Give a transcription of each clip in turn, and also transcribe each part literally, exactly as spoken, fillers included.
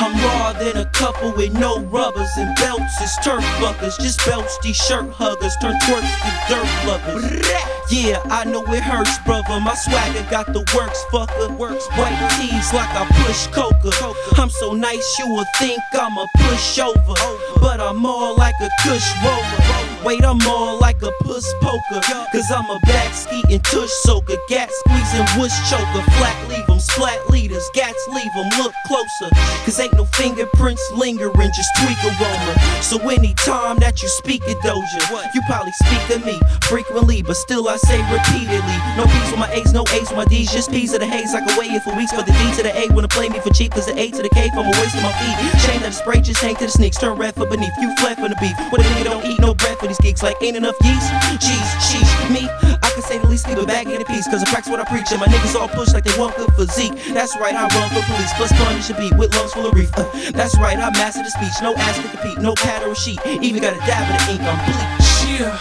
I'm raw than a couple with no rubbers and belts. It's turf buckers, just belts, these shirt huggers. Turn twerks to dirt luggers. Yeah, I know it hurts, brother. My swagger got the works, fucker. Works white tees like I push coca. I'm so nice you would think I'm a pushover, but I'm more like a cush roller. Wait, I'm more like a puss poker, cause I'm a back skeeting tush soaker. Gat squeezing whoosh choker. Flat leave 'em, splat leaders. Gats leave 'em, look closer, cause ain't no fingerprints lingering, just tweak aroma. So anytime that you speak a Doja, you probably speak of me frequently, but still I say repeatedly. No P's with my A's, no A's with my D's, just P's of the haze. I can wait here for weeks, but the D to the A wanna play me for cheap, cause the A to the K from a waste of my feet. Shame that the spray just hang to the sneaks, turn red for beneath. You fled from the beef. What a nigga don't eat no bread for these geeks, like ain't enough yeast. Jeez, sheesh, me, I can say the least, leave a bag in a piece, cause I practice what I preach, and my niggas all push like they want good physique. That's right, I run for police, plus punish a beat with lungs full of reef. Uh, that's right, I master the speech, no ass to compete, no pad or a sheet, even got a dab of the ink, I'm bleak. Yeah.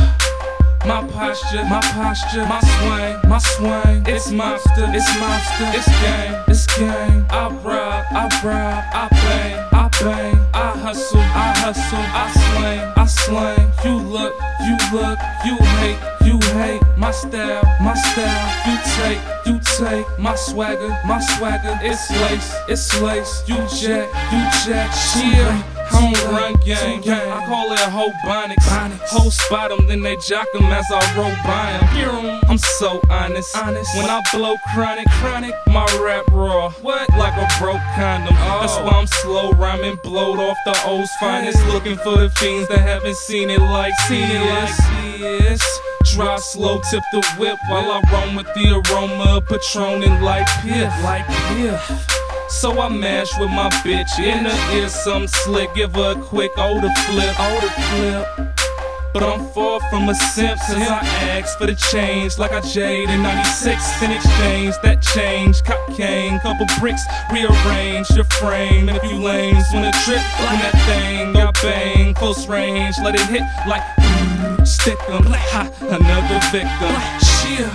My posture, my posture, my swing, my swing. It's monster, it's monster, it's game, it's game. I rob, I rob, I bang, I bang. I hustle, I hustle, I slang, I slang. You look, you look, you hate, you hate. My style, my style. You take, you take. My swagger, my swagger. It's lace, it's lace. You jack, you jack. Yeah. I don't run gang, I call it hobonics. Hoes spot 'em, then they jock 'em as I roll by 'em. I'm so honest, when I blow chronic, chronic, my rap raw, what? Like a broke condom. That's why I'm slow rhyming, blowed off the O's finest. Looking for the fiends that haven't seen it like seen it like this. Drive slow, tip the whip while I roam with the aroma of Patron and light piff, like piff. So I mash with my bitch, in her ear something slick, give her a quick older flip, older flip. But I'm far from a simp, cause I asked for the change like I Jade in ninety-six. In exchange, that change, cocaine, couple bricks, rearrange your frame. And if you lames wanna trip, when that thing got bang, close range, let it hit like stick 'em, ha, another victim. Yeah.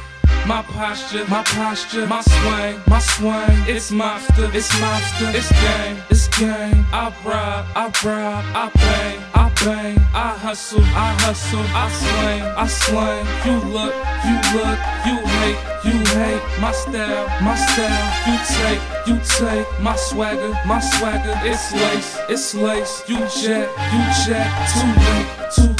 My posture, my posture, my swing, my swing. It's monster, it's monster, it's game, it's game. I rob, I rob, I bang, I bang. I hustle, I hustle, I slang, I slang. You look, you look, you hate, you hate. My style, my style. You take, you take. My swagger, my swagger. It's lace, it's lace. You jack, you jack. Too late, too late.